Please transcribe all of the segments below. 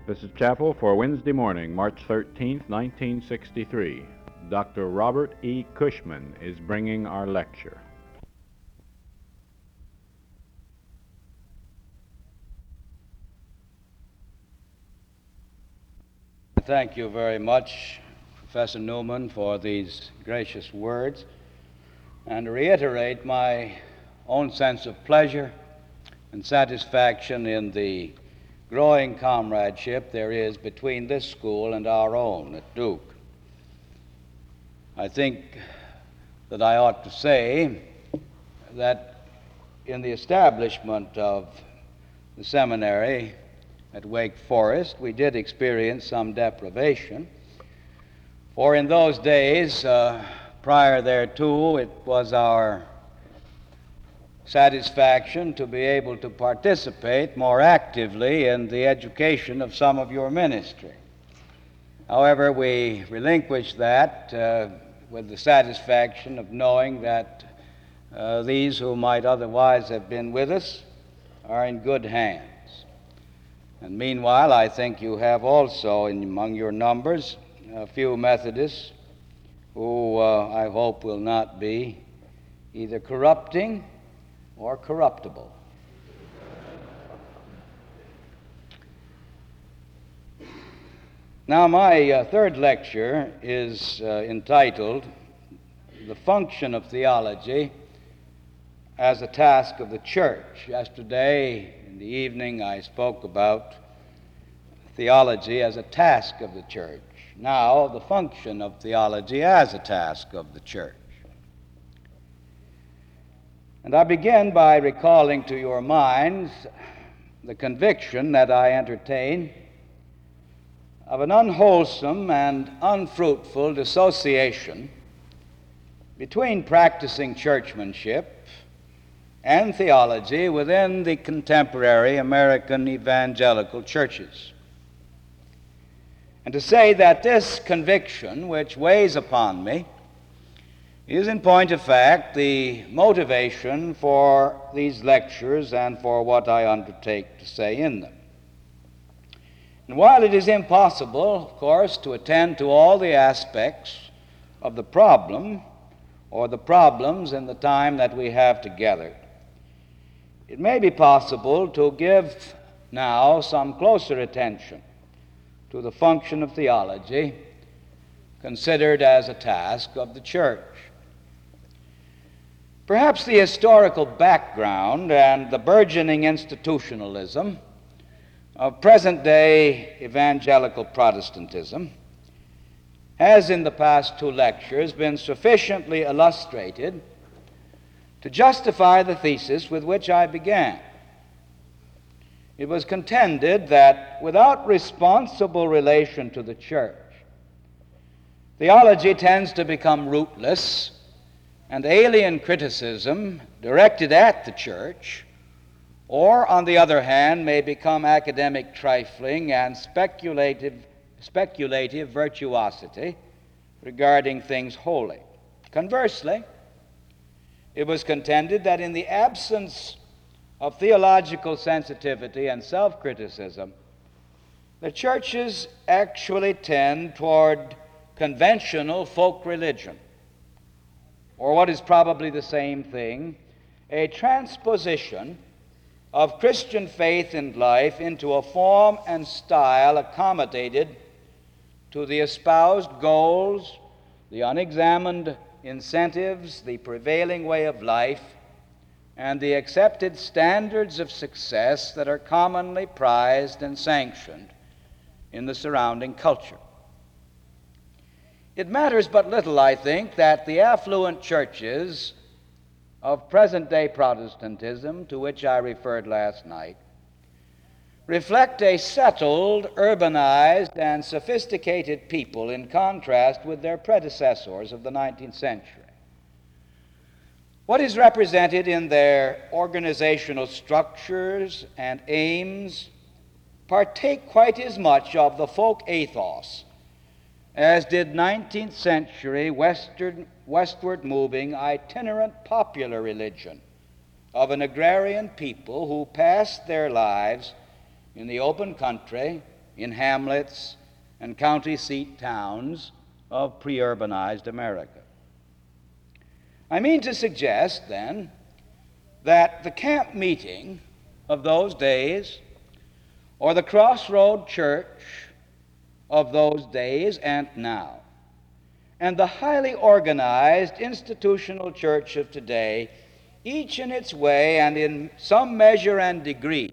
This is Chapel for Wednesday morning, March 13th, 1963. Dr. Robert E. Cushman is bringing our lecture. Thank you very much, Professor Newman, for these gracious words, and to reiterate my own sense of pleasure and satisfaction in the growing comradeship there is between this school and our own at Duke. I think that I ought to say that in the establishment of the seminary at Wake Forest, we did experience some deprivation, for in those days, prior thereto, it was our satisfaction to be able to participate more actively in the education of some of your ministry. However, we relinquished that with the satisfaction of knowing that these who might otherwise have been with us are in good hands. And meanwhile, I think you have also among your numbers a few Methodists who I hope will not be either corrupting or corruptible. Now, my third lecture is entitled The Function of Theology as a Task of the Church. Yesterday in the evening I spoke about theology as a task of the church. Now, the function of theology as a task of the church. And I begin by recalling to your minds the conviction that I entertain of an unwholesome and unfruitful dissociation between practicing churchmanship and theology within the contemporary American evangelical churches. And to say that this conviction, which weighs upon me, is in point of fact the motivation for these lectures and for what I undertake to say in them. And while it is impossible, of course, to attend to all the aspects of the problem or the problems in the time that we have together, it may be possible to give now some closer attention to the function of theology considered as a task of the church. Perhaps the historical background and the burgeoning institutionalism of present-day evangelical Protestantism has in the past two lectures been sufficiently illustrated to justify the thesis with which I began. It was contended that without responsible relation to the church, theology tends to become rootless, and alien criticism directed at the church, or on the other hand, may become academic trifling and speculative virtuosity regarding things holy. Conversely, it was contended that in the absence of theological sensitivity and self-criticism, the churches actually tend toward conventional folk religion, or what is probably the same thing, a transposition of Christian faith and life into a form and style accommodated to the espoused goals, the unexamined incentives, the prevailing way of life, and the accepted standards of success that are commonly prized and sanctioned in the surrounding culture. It matters but little, I think, that the affluent churches of present-day Protestantism, to which I referred last night, reflect a settled, urbanized, and sophisticated people in contrast with their predecessors of the 19th century. What is represented in their organizational structures and aims partake quite as much of the folk ethos as did 19th century westward moving itinerant popular religion of an agrarian people who passed their lives in the open country in hamlets and county seat towns of pre-urbanized America. I mean to suggest, then, that the camp meeting of those days, or the crossroad church of those days and now, and the highly organized institutional church of today, each in its way and in some measure and degree,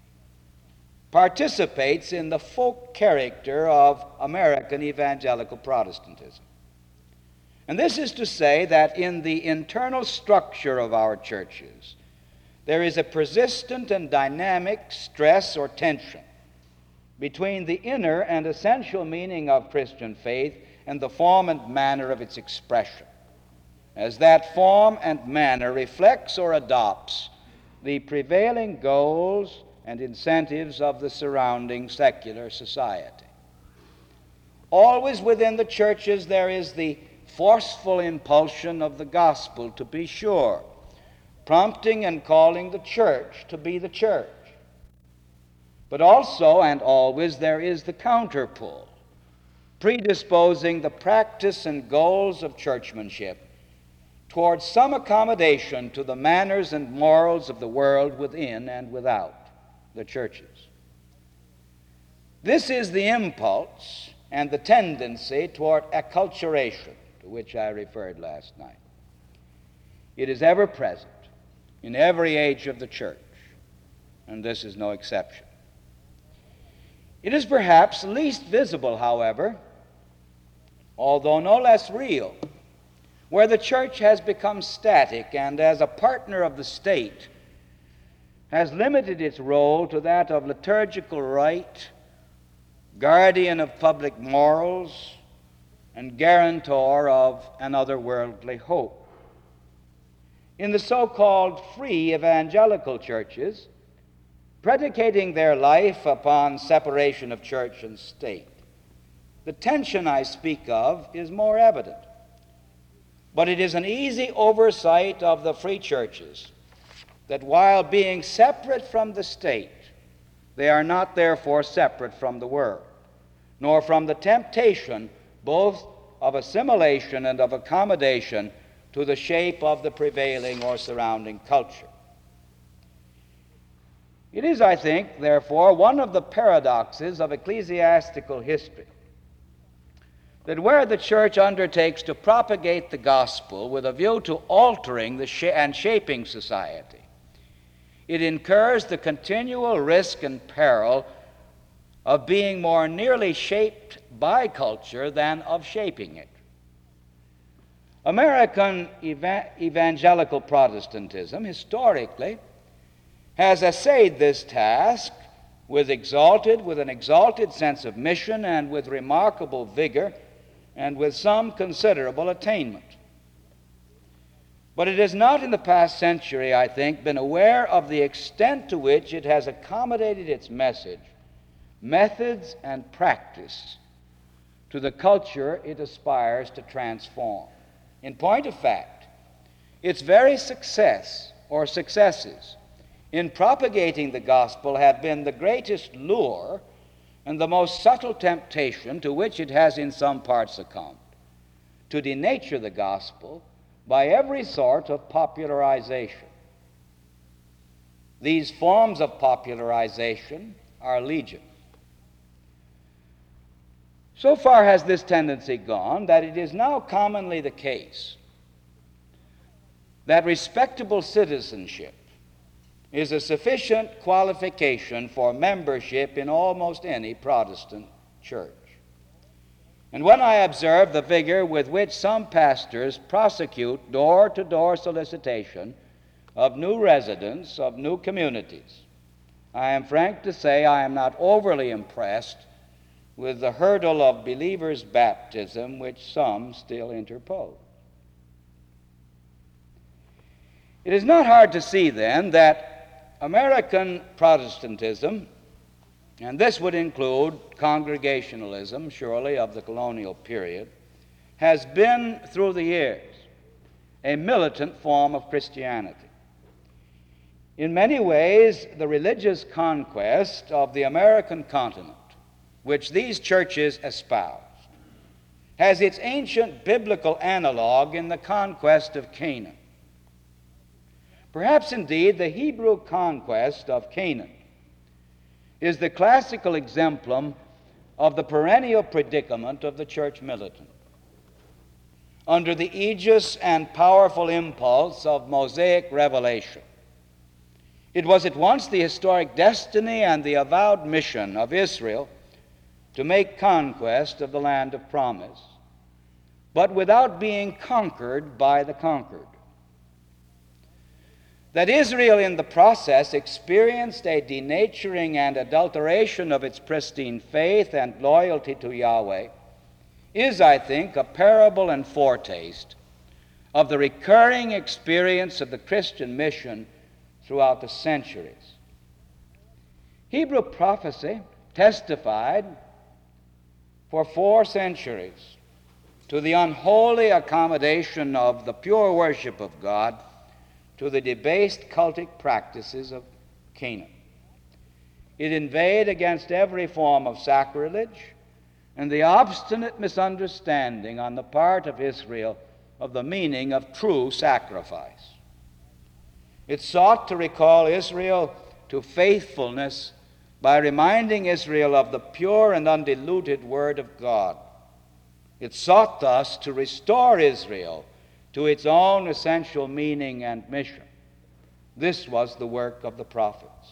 participates in the folk character of American evangelical Protestantism. And this is to say that in the internal structure of our churches, there is a persistent and dynamic stress or tension between the inner and essential meaning of Christian faith and the form and manner of its expression, as that form and manner reflects or adopts the prevailing goals and incentives of the surrounding secular society. Always within the churches there is the forceful impulsion of the gospel, to be sure, prompting and calling the church to be the church. But also and always there is the counterpull, predisposing the practice and goals of churchmanship towards some accommodation to the manners and morals of the world within and without the churches. This is the impulse and the tendency toward acculturation to which I referred last night. It is ever present in every age of the church, and this is no exception. It is perhaps least visible, however, although no less real, where the church has become static and, as a partner of the state, has limited its role to that of liturgical rite, guardian of public morals, and guarantor of an otherworldly hope. In the so-called free evangelical churches, predicating their life upon separation of church and state, the tension I speak of is more evident. But it is an easy oversight of the free churches that while being separate from the state, they are not therefore separate from the world, nor from the temptation both of assimilation and of accommodation to the shape of the prevailing or surrounding culture. It is, I think, therefore, one of the paradoxes of ecclesiastical history that where the church undertakes to propagate the gospel with a view to altering and shaping society, it incurs the continual risk and peril of being more nearly shaped by culture than of shaping it. American evangelical Protestantism, historically, has essayed this task with an exalted sense of mission and with remarkable vigor and with some considerable attainment. But it has not in the past century, I think, been aware of the extent to which it has accommodated its message, methods, and practice to the culture it aspires to transform. In point of fact, its very success or successes in propagating the gospel have been the greatest lure and the most subtle temptation to which it has in some parts succumbed, to denature the gospel by every sort of popularization. These forms of popularization are legion. So far has this tendency gone that it is now commonly the case that respectable citizenship is a sufficient qualification for membership in almost any Protestant church. And when I observe the vigor with which some pastors prosecute door-to-door solicitation of new residents, of new communities, I am frank to say I am not overly impressed with the hurdle of believers' baptism which some still interpose. It is not hard to see, then, that American Protestantism, and this would include Congregationalism, surely, of the colonial period, has been, through the years, a militant form of Christianity. In many ways, the religious conquest of the American continent which these churches espoused has its ancient biblical analog in the conquest of Canaan. Perhaps indeed the Hebrew conquest of Canaan is the classical exemplum of the perennial predicament of the church militant. Under the aegis and powerful impulse of Mosaic revelation, it was at once the historic destiny and the avowed mission of Israel to make conquest of the land of promise, but without being conquered by the conquered. That Israel in the process experienced a denaturing and adulteration of its pristine faith and loyalty to Yahweh is, I think, a parable and foretaste of the recurring experience of the Christian mission throughout the centuries. Hebrew prophecy testified for 4 centuries to the unholy accommodation of the pure worship of God to the debased cultic practices of Canaan. It inveighed against every form of sacrilege and the obstinate misunderstanding on the part of Israel of the meaning of true sacrifice. It sought to recall Israel to faithfulness by reminding Israel of the pure and undiluted Word of God. It sought thus to restore Israel to its own essential meaning and mission. This was the work of the prophets.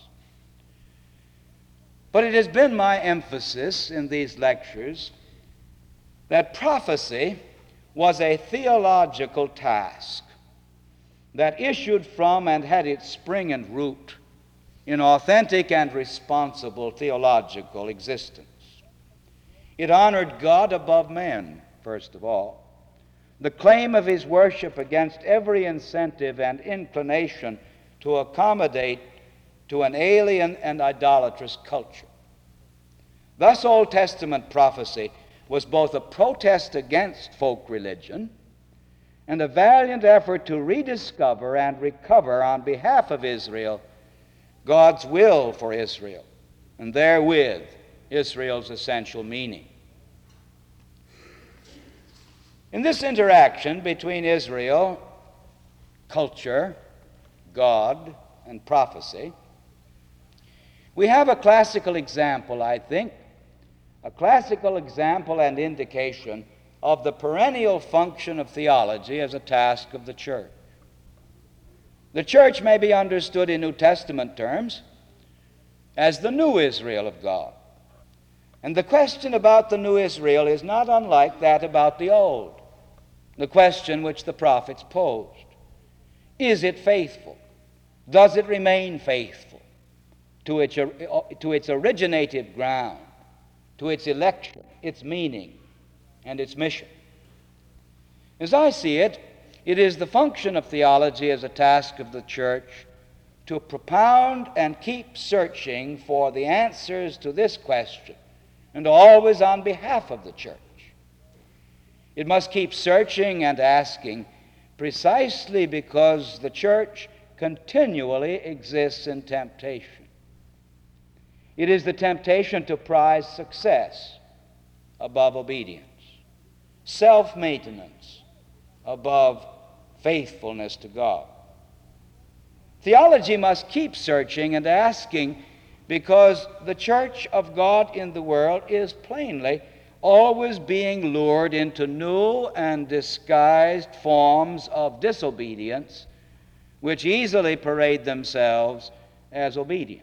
But it has been my emphasis in these lectures that prophecy was a theological task that issued from and had its spring and root in authentic and responsible theological existence. It honored God above men, first of all. The claim of his worship against every incentive and inclination to accommodate to an alien and idolatrous culture. Thus, Old Testament prophecy was both a protest against folk religion and a valiant effort to rediscover and recover on behalf of Israel God's will for Israel, and therewith Israel's essential meaning. In this interaction between Israel, culture, God, and prophecy, we have a classical example, I think, a classical example and indication of the perennial function of theology as a task of the church. The church may be understood in New Testament terms as the new Israel of God. And the question about the new Israel is not unlike that about the old. The question which the prophets posed. Is it faithful? Does it remain faithful to its originative ground, to its election, its meaning, and its mission? As I see it, it is the function of theology as a task of the church to propound and keep searching for the answers to this question, and always on behalf of the church. It must keep searching and asking precisely because the church continually exists in temptation. It is the temptation to prize success above obedience, self-maintenance above faithfulness to God. Theology must keep searching and asking because the church of God in the world is plainly always being lured into new and disguised forms of disobedience which easily parade themselves as obedience.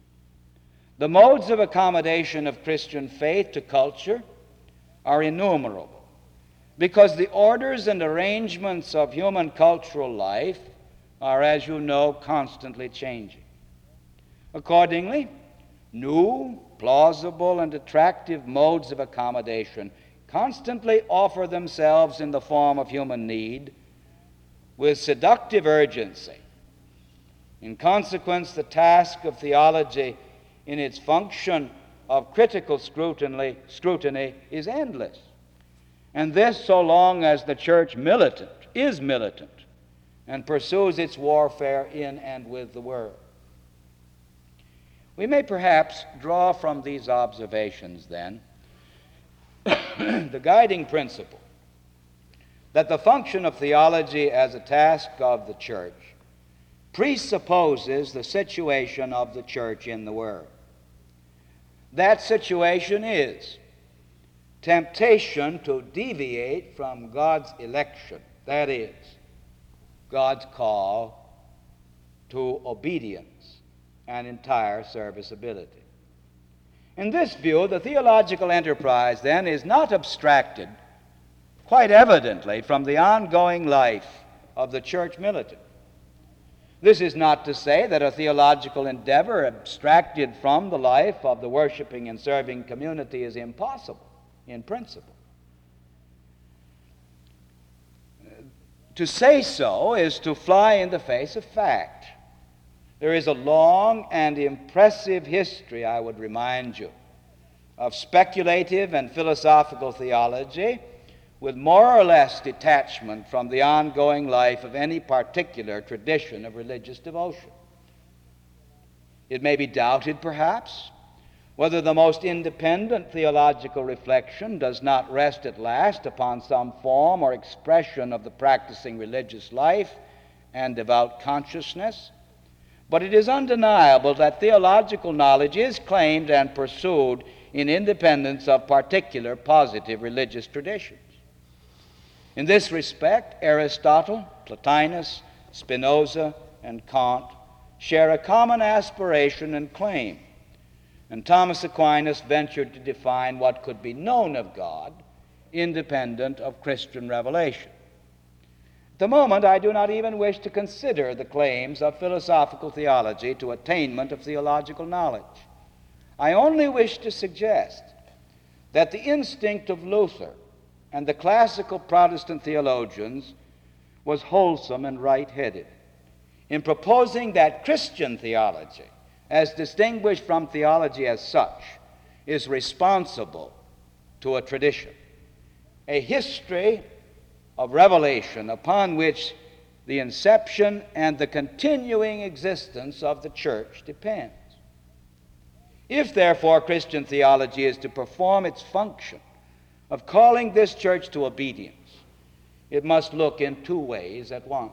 The modes of accommodation of Christian faith to culture are innumerable because the orders and arrangements of human cultural life are, as you know, constantly changing. Accordingly, new, plausible, and attractive modes of accommodation constantly offer themselves in the form of human need with seductive urgency. In consequence, the task of theology in its function of critical scrutiny is endless. And this so long as the church is militant and pursues its warfare in and with the world. We may perhaps draw from these observations, then, the guiding principle that the function of theology as a task of the church presupposes the situation of the church in the world. That situation is temptation to deviate from God's election, that is, God's call to obedience and entire serviceability. In this view, the theological enterprise, then, is not abstracted, quite evidently, from the ongoing life of the church militant. This is not to say that a theological endeavor abstracted from the life of the worshiping and serving community is impossible in principle. To say so is to fly in the face of fact. There is a long and impressive history, I would remind you, of speculative and philosophical theology with more or less detachment from the ongoing life of any particular tradition of religious devotion. It may be doubted, perhaps, whether the most independent theological reflection does not rest at last upon some form or expression of the practicing religious life and devout consciousness, but it is undeniable that theological knowledge is claimed and pursued in independence of particular positive religious traditions. In this respect, Aristotle, Plotinus, Spinoza, and Kant share a common aspiration and claim, and Thomas Aquinas ventured to define what could be known of God independent of Christian revelation. At the moment, I do not even wish to consider the claims of philosophical theology to attainment of theological knowledge. I only wish to suggest that the instinct of Luther and the classical Protestant theologians was wholesome and right-headed in proposing that Christian theology, as distinguished from theology as such, is responsible to a tradition, a history of revelation upon which the inception and the continuing existence of the church depends. If, therefore, Christian theology is to perform its function of calling this church to obedience, it must look in two ways at once.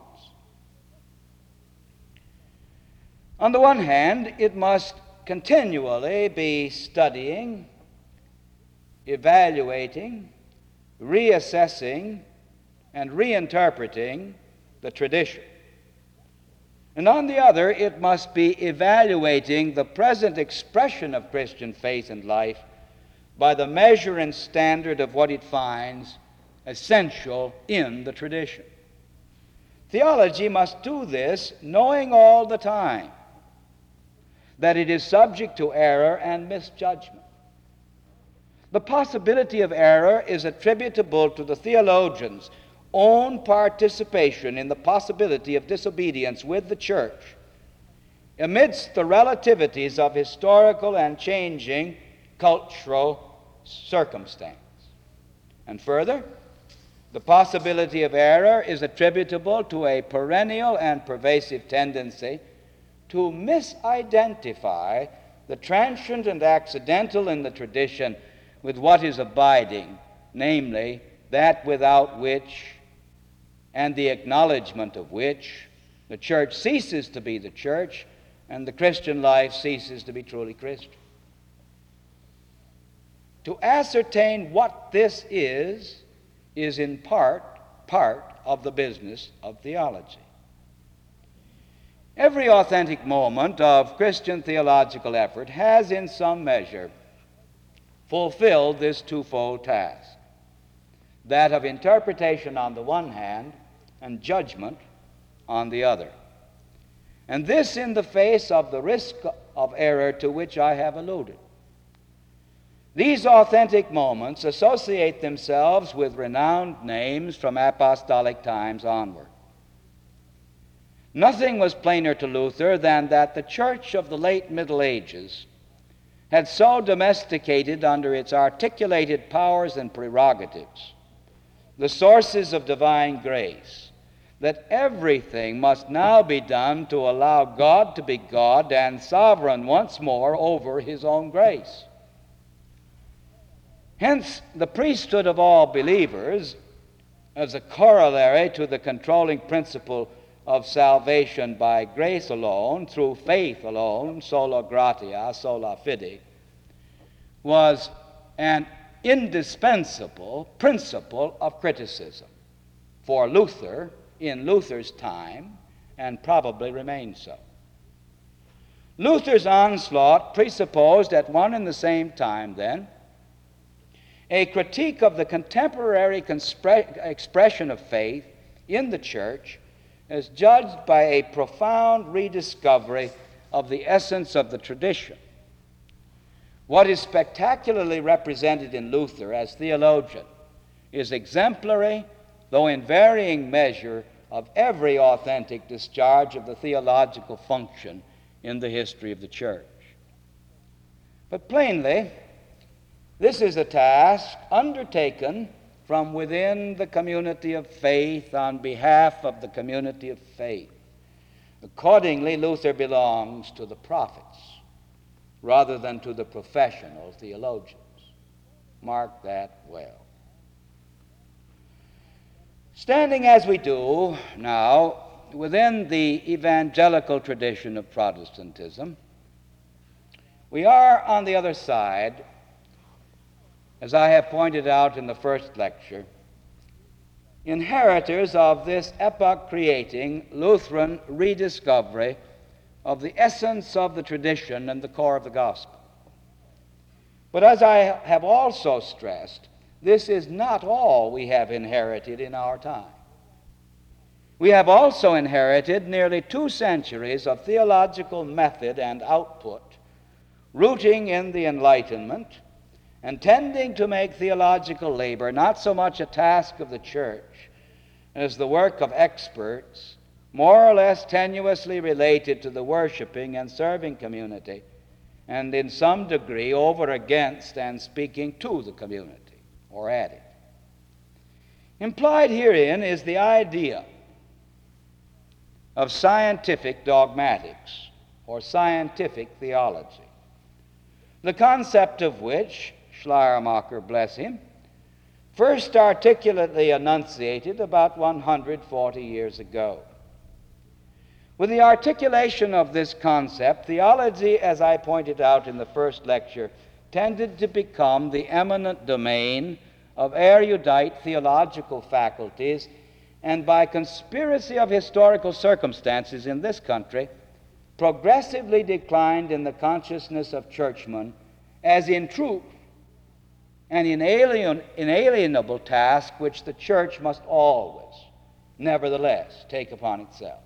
On the one hand, it must continually be studying, evaluating, reassessing, and reinterpreting the tradition. And on the other, it must be evaluating the present expression of Christian faith and life by the measure and standard of what it finds essential in the tradition. Theology must do this knowing all the time that it is subject to error and misjudgment. The possibility of error is attributable to the theologian's own participation in the possibility of disobedience with the church amidst the relativities of historical and changing cultural circumstance. And further, the possibility of error is attributable to a perennial and pervasive tendency to misidentify the transient and accidental in the tradition with what is abiding, namely that without which and the acknowledgement of which the church ceases to be the church and the Christian life ceases to be truly Christian. To ascertain what this is in part of the business of theology. Every authentic moment of Christian theological effort has in some measure fulfilled this twofold task, that of interpretation on the one hand and judgment on the other. And this in the face of the risk of error to which I have alluded. These authentic moments associate themselves with renowned names from apostolic times onward. Nothing was plainer to Luther than that the church of the late Middle Ages had so domesticated under its articulated powers and prerogatives the sources of divine grace that everything must now be done to allow God to be God and sovereign once more over his own grace. Hence, the priesthood of all believers, as a corollary to the controlling principle of salvation by grace alone, through faith alone, sola gratia, sola fide, was an indispensable principle of criticism for Luther in Luther's time, and probably remains so. Luther's onslaught presupposed at one and the same time, then, a critique of the contemporary expression of faith in the church as judged by a profound rediscovery of the essence of the tradition. What is spectacularly represented in Luther as theologian is exemplary, though in varying measure, of every authentic discharge of the theological function in the history of the church. But plainly, this is a task undertaken from within the community of faith on behalf of the community of faith. Accordingly, Luther belongs to the prophets rather than to the professional theologians. Mark that well. Standing as we do now within the evangelical tradition of Protestantism, we are on the other side, as I have pointed out in the first lecture, inheritors of this epoch-creating Lutheran rediscovery of the essence of the tradition and the core of the gospel. But as I have also stressed, this is not all we have inherited in our time. We have also inherited nearly 2 centuries of theological method and output, rooting in the Enlightenment and tending to make theological labor not so much a task of the church as the work of experts, more or less tenuously related to the worshiping and serving community, and in some degree over against and speaking to the community, or at it. Implied herein is the idea of scientific dogmatics, or scientific theology, the concept of which Schleiermacher, bless him, first articulately enunciated about 140 years ago. With the articulation of this concept, theology, as I pointed out in the first lecture, tended to become the eminent domain of erudite theological faculties, and by conspiracy of historical circumstances in this country, progressively declined in the consciousness of churchmen as in truth an inalienable task which the church must always, nevertheless, take upon itself.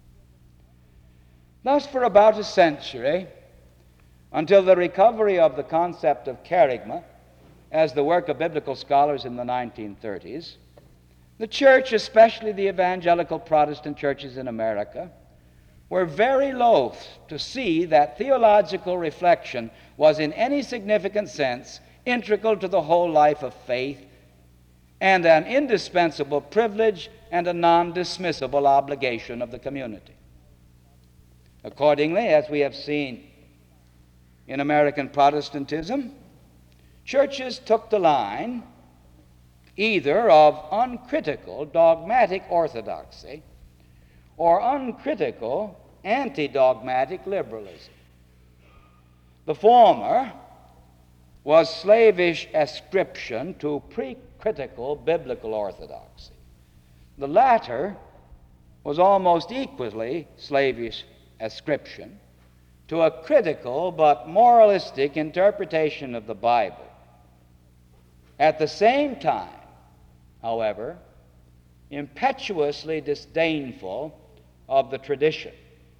Thus, for about a century, until the recovery of the concept of kerygma as the work of biblical scholars in the 1930s, the church, especially the evangelical Protestant churches in America, were very loath to see that theological reflection was in any significant sense integral to the whole life of faith and an indispensable privilege and a non-dismissible obligation of the community. Accordingly, as we have seen in American Protestantism, churches took the line either of uncritical dogmatic orthodoxy or uncritical anti-dogmatic liberalism. The former was slavish ascription to pre-critical biblical orthodoxy. The latter was almost equally slavish ascription to a critical but moralistic interpretation of the Bible. At the same time, however, impetuously disdainful of the tradition.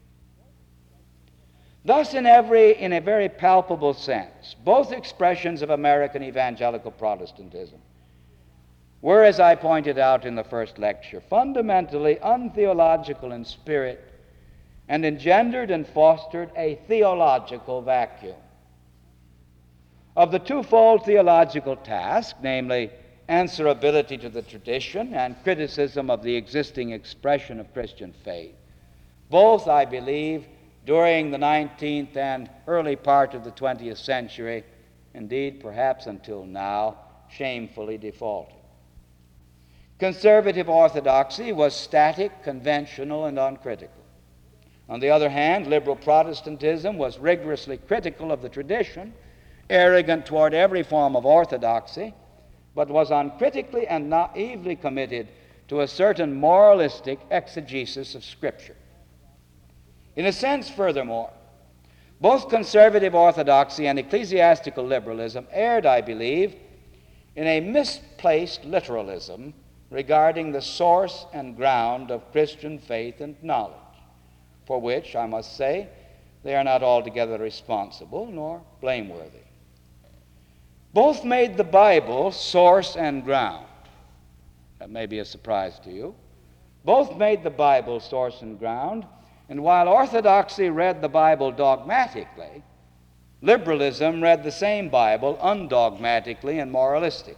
Thus, in a very palpable sense, both expressions of American evangelical Protestantism were, as I pointed out in the first lecture, fundamentally untheological in spirit and engendered and fostered a theological vacuum. Of the twofold theological task, namely answerability to the tradition and criticism of the existing expression of Christian faith. Both, I believe, during the 19th and early part of the 20th century, indeed perhaps until now, shamefully defaulted. Conservative orthodoxy was static, conventional, and uncritical. On the other hand, liberal Protestantism was rigorously critical of the tradition, arrogant toward every form of orthodoxy, but was uncritically and naively committed to a certain moralistic exegesis of Scripture. In a sense, furthermore, both conservative orthodoxy and ecclesiastical liberalism erred, I believe, in a misplaced literalism regarding the source and ground of Christian faith and knowledge, for which, I must say, they are not altogether responsible nor blameworthy. Both made the Bible source and ground. That may be a surprise to you. Both made the Bible source and ground, and while orthodoxy read the Bible dogmatically, liberalism read the same Bible undogmatically and moralistically.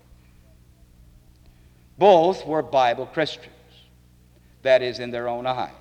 Both were Bible Christians, that is, in their own eyes.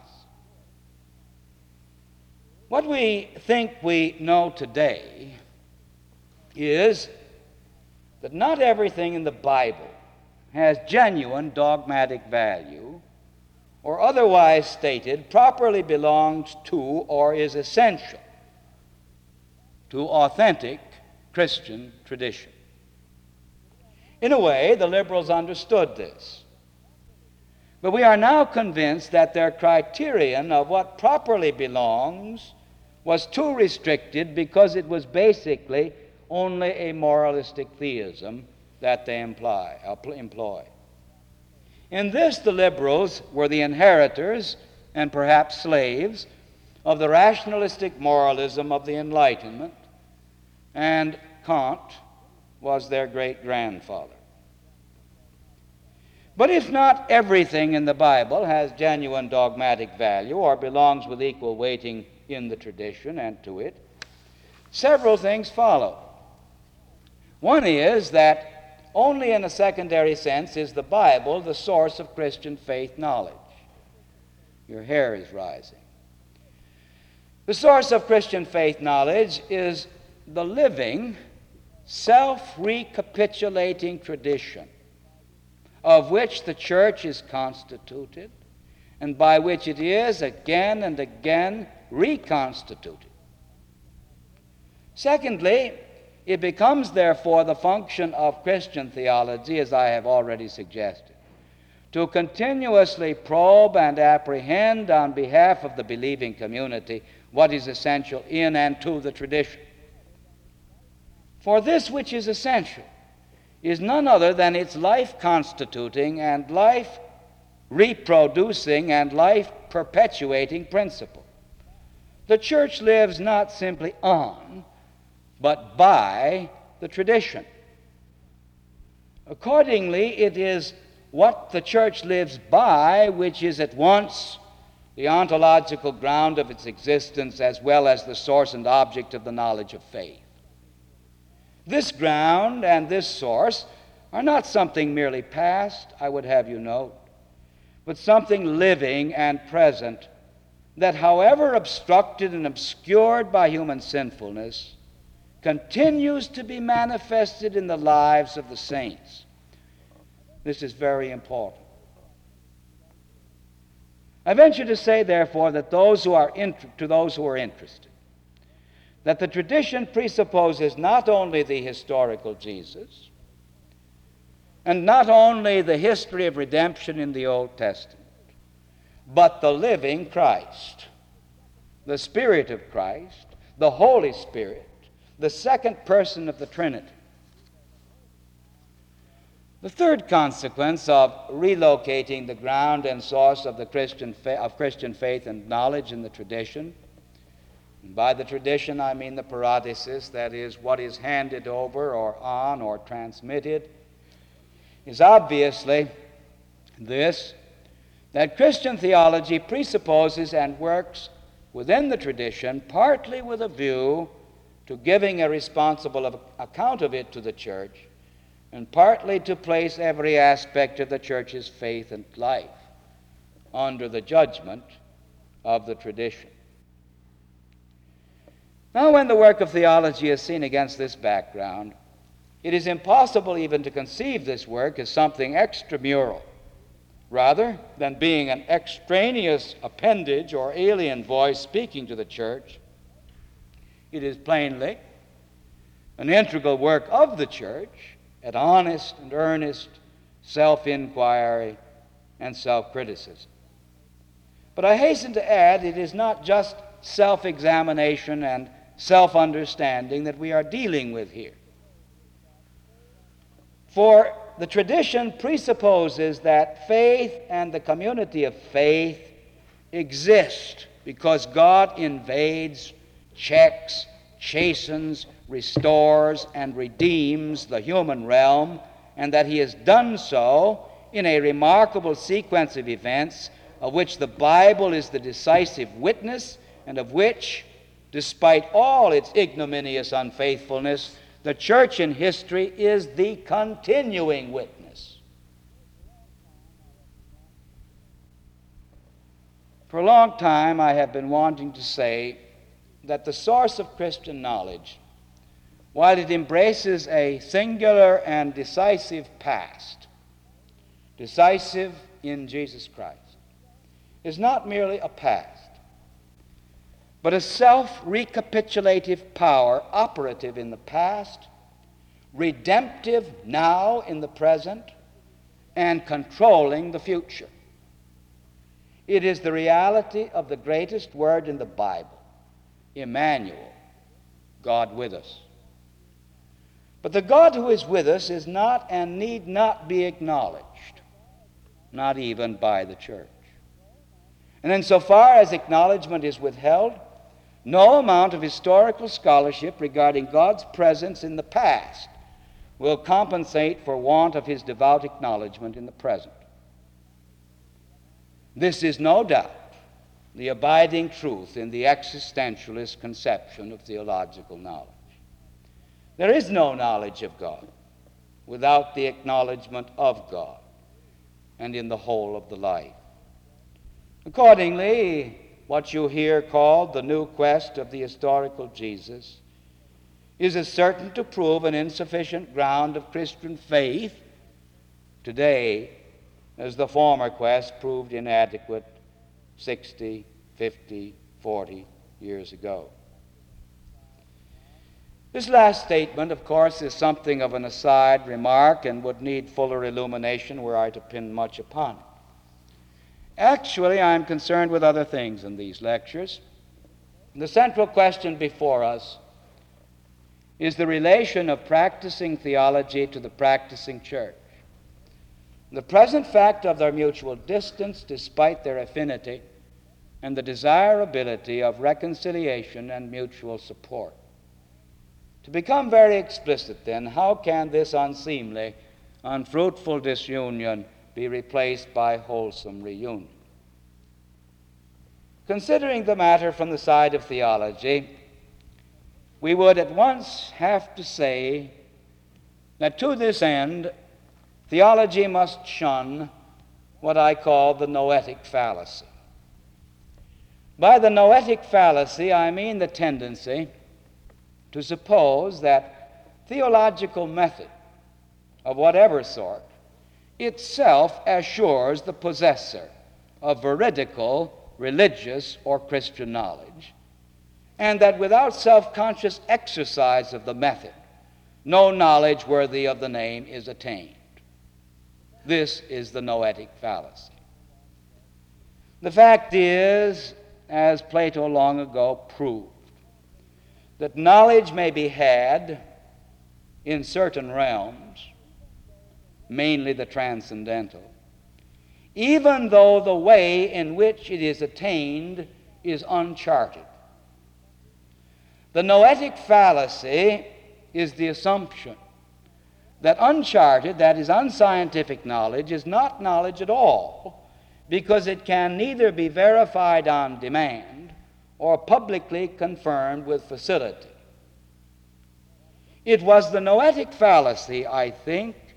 What we think we know today is that not everything in the Bible has genuine dogmatic value, or otherwise stated, properly belongs to or is essential to authentic Christian tradition. In a way, the liberals understood this. But we are now convinced that their criterion of what properly belongs was too restricted because it was basically only a moralistic theism that they employ. In this, the liberals were the inheritors and perhaps slaves of the rationalistic moralism of the Enlightenment, and Kant was their great-grandfather. But if not everything in the Bible has genuine dogmatic value or belongs with equal weighting in the tradition and to it, several things follow. One is that only in a secondary sense is the Bible the source of Christian faith knowledge. Your hair is rising. The source of Christian faith knowledge is the living, self-recapitulating tradition of which the church is constituted and by which it is again and again reconstituted. Secondly, it becomes, therefore, the function of Christian theology, as I have already suggested, to continuously probe and apprehend on behalf of the believing community what is essential in and to the tradition. For this which is essential is none other than its life-constituting and life-reproducing and life-perpetuating principle. The church lives not simply on, but by the tradition. Accordingly, it is what the church lives by which is at once the ontological ground of its existence as well as the source and object of the knowledge of faith. This ground and this source are not something merely past, I would have you note, but something living and present that, however obstructed and obscured by human sinfulness, continues to be manifested in the lives of the saints. This is very important. I venture to say, therefore, that to those who are interested, that the tradition presupposes not only the historical Jesus, and not only the history of redemption in the Old Testament, but the living Christ, the Spirit of Christ, the Holy Spirit, the second person of the Trinity. The third consequence of relocating the ground and source of Christian faith and knowledge in the tradition, and by the tradition I mean the paradosis, that is, what is handed over or on or transmitted, is obviously this, that Christian theology presupposes and works within the tradition partly with a view to giving a responsible account of it to the church, and partly to place every aspect of the church's faith and life under the judgment of the tradition. Now, when the work of theology is seen against this background, it is impossible even to conceive this work as something extramural, rather than being an extraneous appendage or alien voice speaking to the church. It is plainly an integral work of the church at honest and earnest self-inquiry and self-criticism. But I hasten to add, it is not just self-examination and self-understanding that we are dealing with here. For the tradition presupposes that faith and the community of faith exist because God invades, checks, chastens, restores, and redeems the human realm, and that he has done so in a remarkable sequence of events of which the Bible is the decisive witness, and of which, despite all its ignominious unfaithfulness, the church in history is the continuing witness. For a long time, I have been wanting to say that the source of Christian knowledge, while it embraces a singular and decisive past, decisive in Jesus Christ, is not merely a past, but a self-recapitulative power operative in the past, redemptive now in the present, and controlling the future. It is the reality of the greatest word in the Bible, Emmanuel, God with us. But the God who is with us is not and need not be acknowledged, not even by the church. And insofar as acknowledgement is withheld, no amount of historical scholarship regarding God's presence in the past will compensate for want of his devout acknowledgement in the present. This is no doubt the abiding truth in the existentialist conception of theological knowledge. There is no knowledge of God without the acknowledgement of God and in the whole of the life. Accordingly, what you hear called the new quest of the historical Jesus is as certain to prove an insufficient ground of Christian faith today as the former quest proved inadequate 60, 50, 40 years ago. This last statement, of course, is something of an aside remark and would need fuller illumination were I to pin much upon it. Actually, I am concerned with other things in these lectures. The central question before us is the relation of practicing theology to the practicing church. The present fact of their mutual distance, despite their affinity, and the desirability of reconciliation and mutual support. To become very explicit, then, how can this unseemly, unfruitful disunion be replaced by wholesome reunion? Considering the matter from the side of theology, we would at once have to say that to this end, theology must shun what I call the noetic fallacy. By the noetic fallacy, I mean the tendency to suppose that theological method of whatever sort itself assures the possessor of veridical religious or Christian knowledge, and that without self-conscious exercise of the method, no knowledge worthy of the name is attained. This is the noetic fallacy. The fact is, as Plato long ago proved, that knowledge may be had in certain realms, mainly the transcendental, even though the way in which it is attained is uncharted. The noetic fallacy is the assumption that uncharted, that is unscientific knowledge, is not knowledge at all, because it can neither be verified on demand or publicly confirmed with facility. It was the noetic fallacy, I think,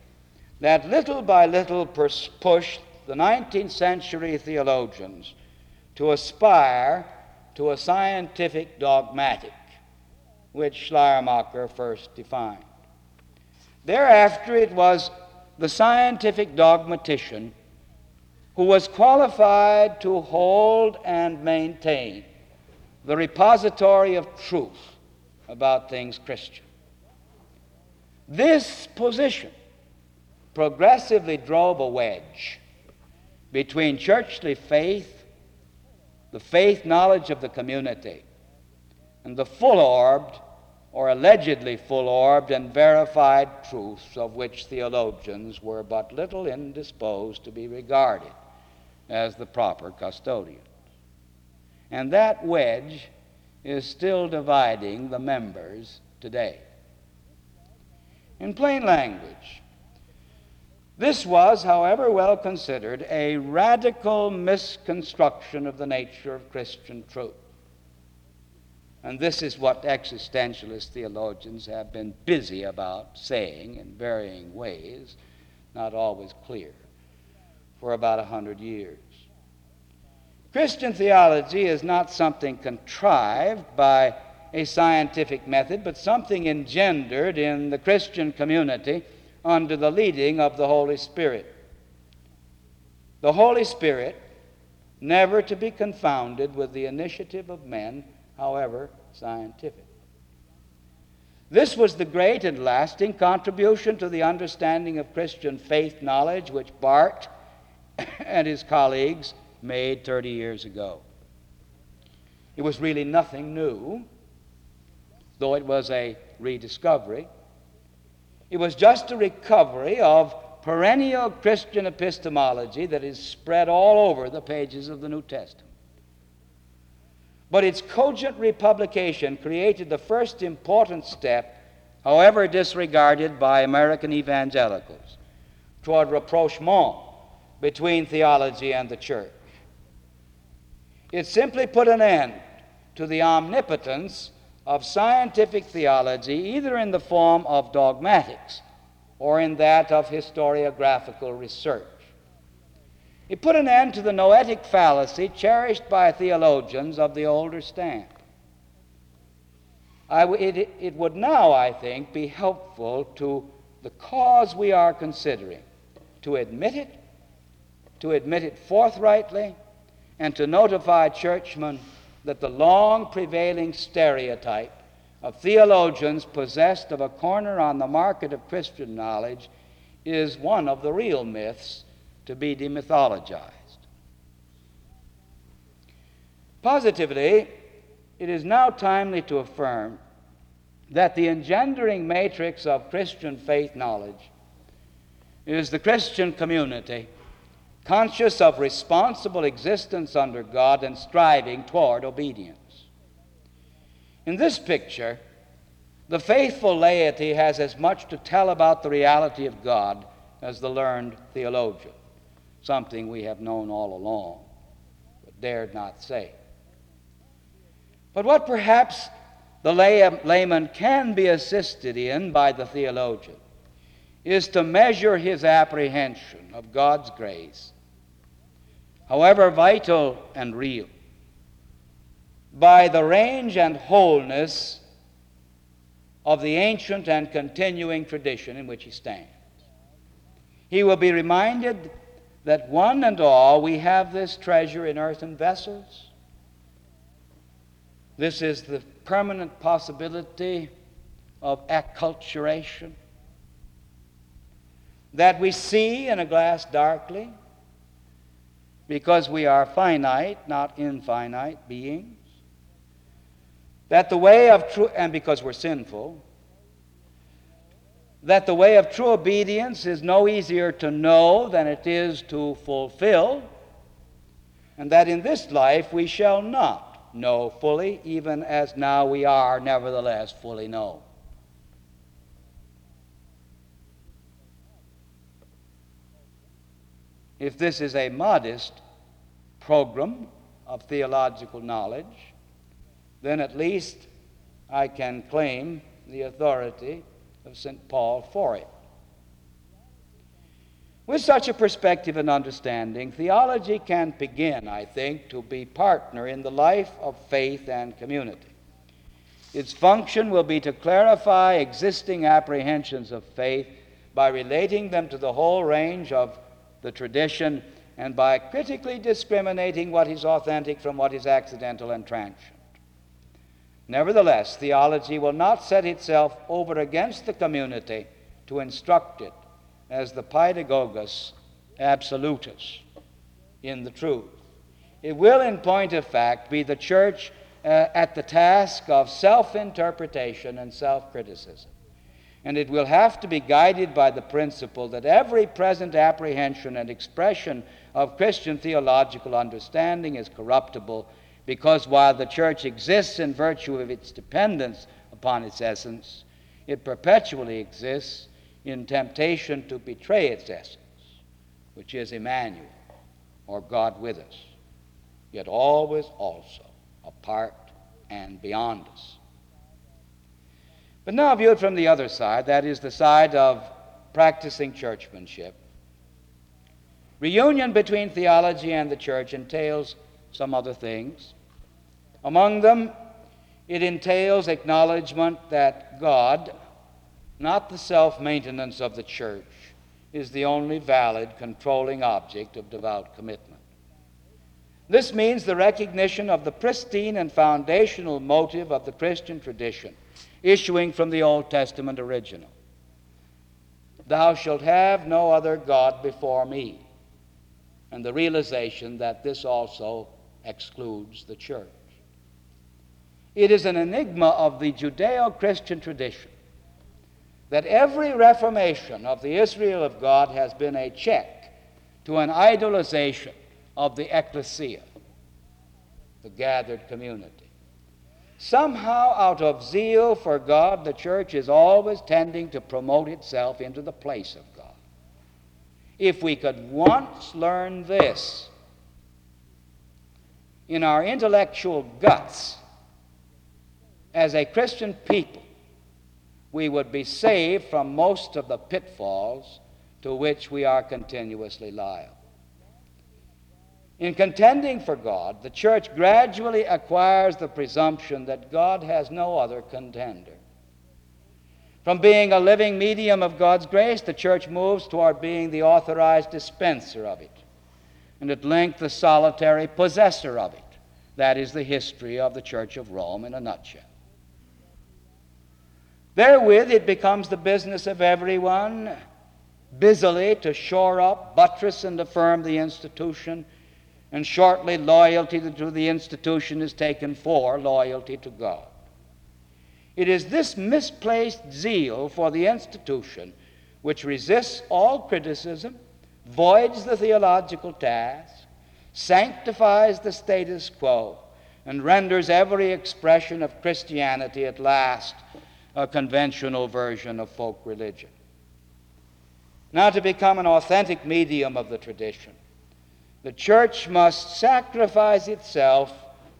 that little by little pushed the 19th century theologians to aspire to a scientific dogmatic, which Schleiermacher first defined. Thereafter, it was the scientific dogmatician who was qualified to hold and maintain the repository of truth about things Christian. This position progressively drove a wedge between churchly faith, the faith knowledge of the community, and the full-orbed or allegedly full-orbed and verified truths of which theologians were but little indisposed to be regarded as the proper custodians. And that wedge is still dividing the members today. In plain language, this was, however well considered, a radical misconstruction of the nature of Christian truth. And this is what existentialist theologians have been busy about saying in varying ways, not always clear, for about 100 years. Christian theology is not something contrived by a scientific method, but something engendered in the Christian community under the leading of the Holy Spirit. The Holy Spirit, never to be confounded with the initiative of men, however scientific. This was the great and lasting contribution to the understanding of Christian faith knowledge which Barth and his colleagues made 30 years ago. It was really nothing new, though it was a rediscovery. It was just a recovery of perennial Christian epistemology that is spread all over the pages of the New Testament. But its cogent republication created the first important step, however disregarded by American evangelicals, toward rapprochement between theology and the church. It simply put an end to the omnipotence of scientific theology, either in the form of dogmatics or in that of historiographical research. It put an end to the noetic fallacy cherished by theologians of the older stamp. It would now, I think, be helpful to the cause we are considering to admit it forthrightly, and to notify churchmen that the long prevailing stereotype of theologians possessed of a corner on the market of Christian knowledge is one of the real myths to be demythologized. Positively, it is now timely to affirm that the engendering matrix of Christian faith knowledge is the Christian community, conscious of responsible existence under God and striving toward obedience. In this picture, the faithful laity has as much to tell about the reality of God as the learned theologian, something we have known all along, but dared not say. But what perhaps the layman can be assisted in by the theologian is to measure his apprehension of God's grace, however vital and real, by the range and wholeness of the ancient and continuing tradition in which he stands. He will be reminded that one and all we have this treasure in earthen vessels. This is the permanent possibility of acculturation, that we see in a glass darkly because we are finite, not infinite beings, that the way of true, and because we're sinful, that the way of true obedience is no easier to know than it is to fulfill, and that in this life we shall not know fully, even as now we are nevertheless fully known. If this is a modest program of theological knowledge, then at least I can claim the authority of St. Paul for it. With such a perspective and understanding, theology can begin, I think, to be partner in the life of faith and community. Its function will be to clarify existing apprehensions of faith by relating them to the whole range of the tradition and by critically discriminating what is authentic from what is accidental and transient. Nevertheless, theology will not set itself over against the community to instruct it as the pedagogos absolutus in the truth. It will, in point of fact, be the church at the task of self-interpretation and self-criticism. And it will have to be guided by the principle that every present apprehension and expression of Christian theological understanding is corruptible, because while the church exists in virtue of its dependence upon its essence, it perpetually exists in temptation to betray its essence, which is Emmanuel, or God with us, yet always also apart and beyond us. But now viewed from the other side, that is the side of practicing churchmanship, reunion between theology and the church entails some other things. Among them, it entails acknowledgement that God, not the self-maintenance of the church, is the only valid controlling object of devout commitment. This means the recognition of the pristine and foundational motive of the Christian tradition issuing from the Old Testament original. Thou shalt have no other God before me. And the realization that this also excludes the church. It is an enigma of the Judeo-Christian tradition that every reformation of the Israel of God has been a check to an idolization of the ecclesia, the gathered community. Somehow, out of zeal for God, the church is always tending to promote itself into the place of God. If we could once learn this in our intellectual guts as a Christian people, we would be saved from most of the pitfalls to which we are continuously liable. In contending for God, the church gradually acquires the presumption that God has no other contender. From being a living medium of God's grace, the church moves toward being the authorized dispenser of it, and at length the solitary possessor of it. That is the history of the Church of Rome in a nutshell. Therewith, it becomes the business of everyone busily to shore up, buttress, and affirm the institution, and shortly loyalty to the institution is taken for loyalty to God. It is this misplaced zeal for the institution which resists all criticism, voids the theological task, sanctifies the status quo, and renders every expression of Christianity at last a conventional version of folk religion. Now, to become an authentic medium of the tradition, the church must sacrifice itself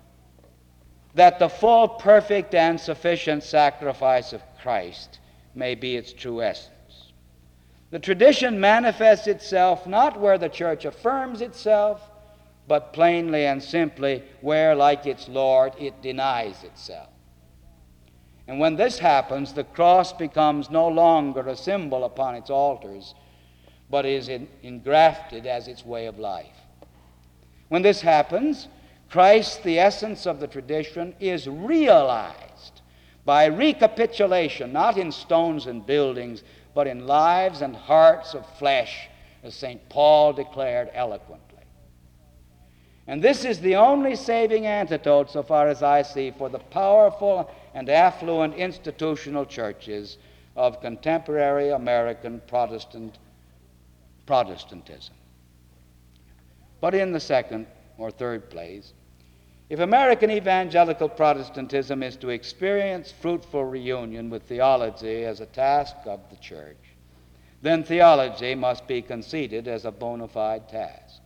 that the full, perfect, and sufficient sacrifice of Christ may be its true essence. The tradition manifests itself not where the church affirms itself, but plainly and simply where, like its Lord, it denies itself. And when this happens, the cross becomes no longer a symbol upon its altars, but is engrafted as its way of life. When this happens, Christ, the essence of the tradition, is realized by recapitulation, not in stones and buildings, but in lives and hearts of flesh, as St. Paul declared eloquently. And this is the only saving antidote, so far as I see, for the powerful and affluent institutional churches of contemporary American Protestantism. But in the second or third place, if American evangelical Protestantism is to experience fruitful reunion with theology as a task of the church, then theology must be conceded as a bona fide task.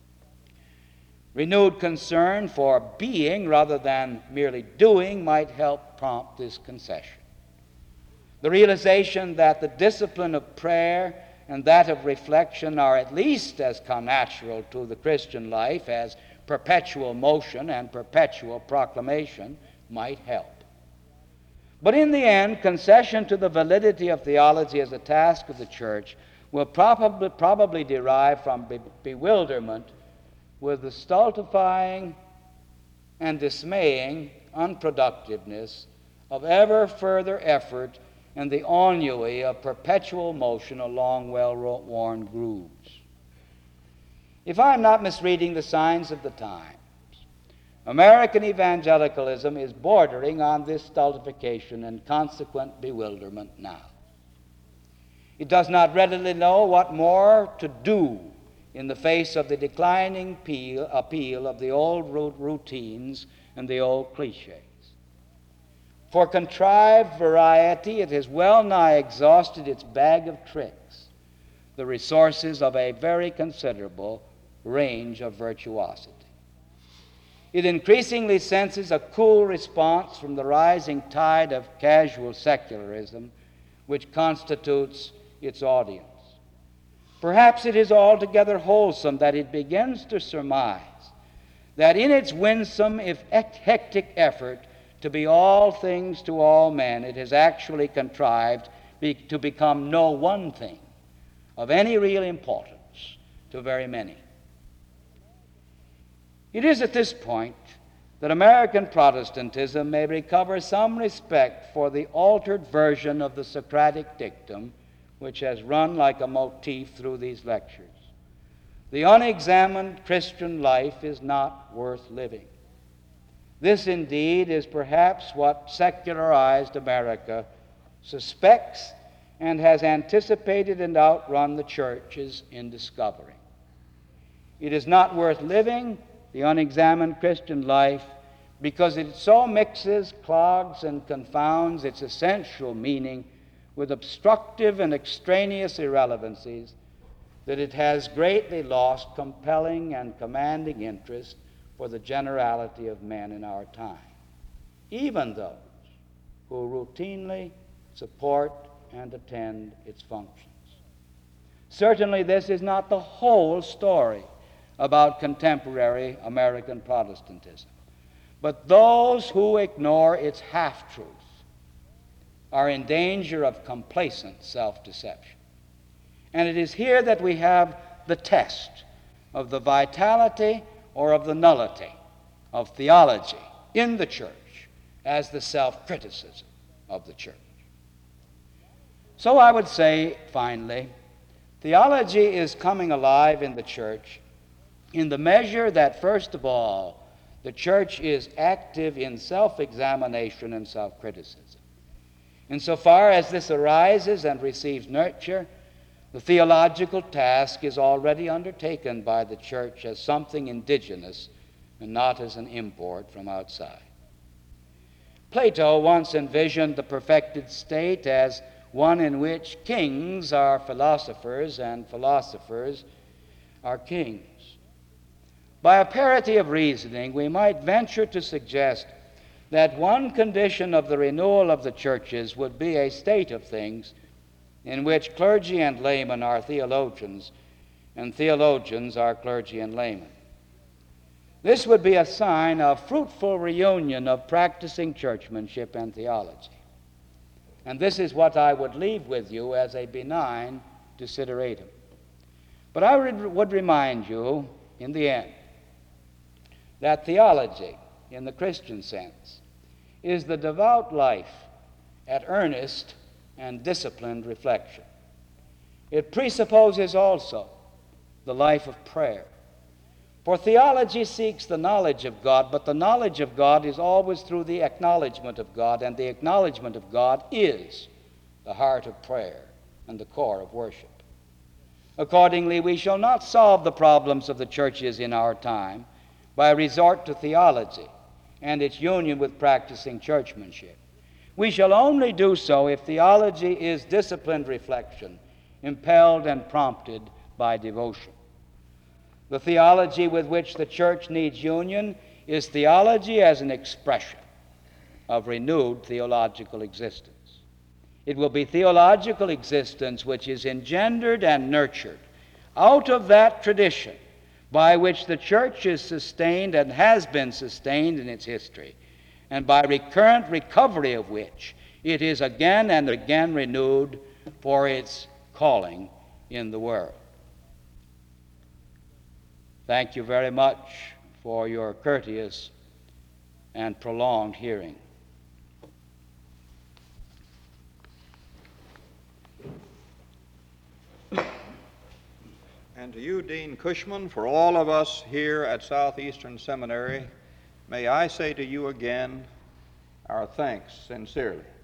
Renewed concern for being rather than merely doing might help prompt this concession. The realization that the discipline of prayer and that of reflection are at least as connatural to the Christian life as perpetual motion and perpetual proclamation might help. But in the end, concession to the validity of theology as a task of the church will probably derive from bewilderment with the stultifying and dismaying unproductiveness of ever further effort and the ennui of perpetual motion along well-worn grooves. If I'm not misreading the signs of the times, American evangelicalism is bordering on this stultification and consequent bewilderment now. It does not readily know what more to do in the face of the declining appeal of the old routines and the old cliches. For contrived variety, it has well nigh exhausted its bag of tricks, the resources of a very considerable range of virtuosity. It increasingly senses a cool response from the rising tide of casual secularism which constitutes its audience. Perhaps it is altogether wholesome that it begins to surmise that in its winsome, if hectic effort to be all things to all men, it has actually contrived to become no one thing of any real importance to very many. It is at this point that American Protestantism may recover some respect for the altered version of the Socratic dictum which has run like a motif through these lectures. The unexamined Christian life is not worth living. This indeed is perhaps what secularized America suspects and has anticipated and outrun the churches in discovering. It is not worth living, the unexamined Christian life, because it so mixes, clogs, and confounds its essential meaning with obstructive and extraneous irrelevancies that it has greatly lost compelling and commanding interest for the generality of men in our time, even those who routinely support and attend its functions. Certainly, this is not the whole story about contemporary American Protestantism, but those who ignore its half-truth are in danger of complacent self-deception. And it is here that we have the test of the vitality or of the nullity of theology in the church as the self-criticism of the church. So I would say, finally, theology is coming alive in the church in the measure that, first of all, the church is active in self-examination and self-criticism. Insofar as this arises and receives nurture, the theological task is already undertaken by the church as something indigenous and not as an import from outside. Plato once envisioned the perfected state as one in which kings are philosophers and philosophers are kings. By a parity of reasoning, we might venture to suggest that one condition of the renewal of the churches would be a state of things in which clergy and laymen are theologians, and theologians are clergy and laymen. This would be a sign of fruitful reunion of practicing churchmanship and theology. And this is what I would leave with you as a benign desideratum. But I would remind you, in the end, that theology, in the Christian sense, is the devout life at earnest and disciplined reflection. It presupposes also the life of prayer. For theology seeks the knowledge of God, but the knowledge of God is always through the acknowledgement of God, and the acknowledgement of God is the heart of prayer and the core of worship. Accordingly, we shall not solve the problems of the churches in our time by resort to theology and its union with practicing churchmanship. We shall only do so if theology is disciplined reflection, impelled and prompted by devotion. The theology with which the church needs union is theology as an expression of renewed theological existence. It will be theological existence which is engendered and nurtured out of that tradition by which the church is sustained and has been sustained in its history, and by recurrent recovery of which it is again and again renewed for its calling in the world. Thank you very much for your courteous and prolonged hearing. And to you, Dean Cushman, for all of us here at Southeastern Seminary, may I say to you again our thanks sincerely.